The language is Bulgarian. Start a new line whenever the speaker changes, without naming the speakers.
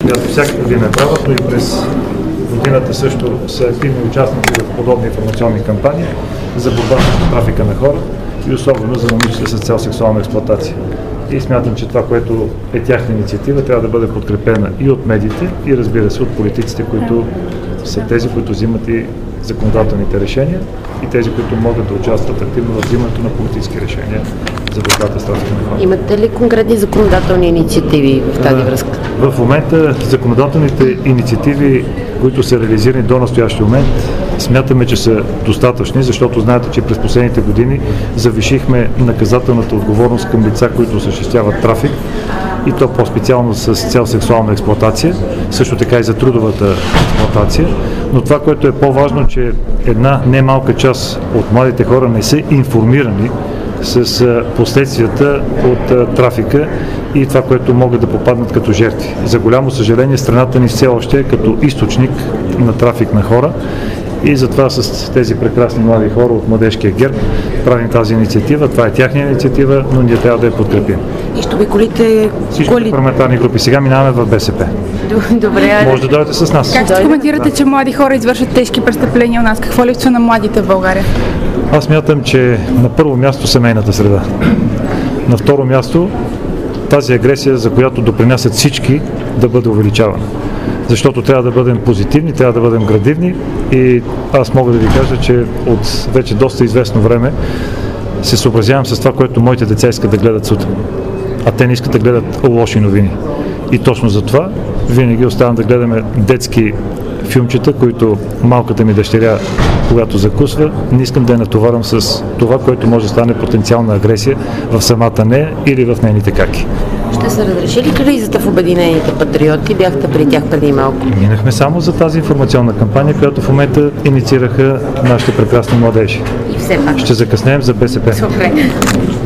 която всяка година е правят, но и през годината също са активни участници в подобни информационни кампании за борба с трафика на хора и особено за момичета с цел сексуална експлоатация. И смятам, че това, което е тяхна инициатива, трябва да бъде подкрепена и от медиите, и разбира се от политиците, които са тези, които взимат и законодателните решения, и тези, които могат да участват активно в взимането на политически решения за борбата с трафика на хора.
Имате ли конкретни законодателни инициативи в тази връзка?
В момента законодателните инициативи, които са реализирани до настоящия момент, смятаме, че са достатъчни, защото знаете, че през последните години завишихме наказателната отговорност към лица, които осъществяват трафик, и то по-специално с цел сексуална експлоатация, също така и за трудовата експлоатация. Но това, което е по-важно, че една немалка част от младите хора не са информирани с последствията от трафика и това, което могат да попаднат като жертви. За голямо съжаление, страната ни все още е като източник на трафик на хора и затова с тези прекрасни млади хора от Младежкия ГЕРБ правим тази инициатива. Това е тяхна инициатива, но ние трябва да я подкрепим.
И ще обиколите
всички парламентарни групи. Сега минаваме в БСП.
Добре.
Може да дойдете с нас.
Как ще коментирате, че млади хора извършват тежки престъпления у нас? Какво липсва на младите в България?
Аз смятам, че на първо място семейната среда. На второ място тази агресия, за която допринасят всички, да бъде увеличавана. Защото трябва да бъдем позитивни, трябва да бъдем градивни и аз мога да ви кажа, че от вече доста известно време се съобразявам с това, което моите деца искат да гледат сутрин. А те не искат да гледат лоши новини. И точно за това винаги оставам да гледаме детски филмчета, които малката ми дъщеря, когато закусва, не искам да я натоварвам с това, което може да стане потенциална агресия в самата нея или в нейните каки.
Ще се разреши ли кризата в Обединените патриоти? Бяхте при тях преди малко.
Минахме само за тази информационна кампания, която в момента инициираха нашите прекрасни младежи.
И все пак.
Ще закъснеем за БСП.
Добре.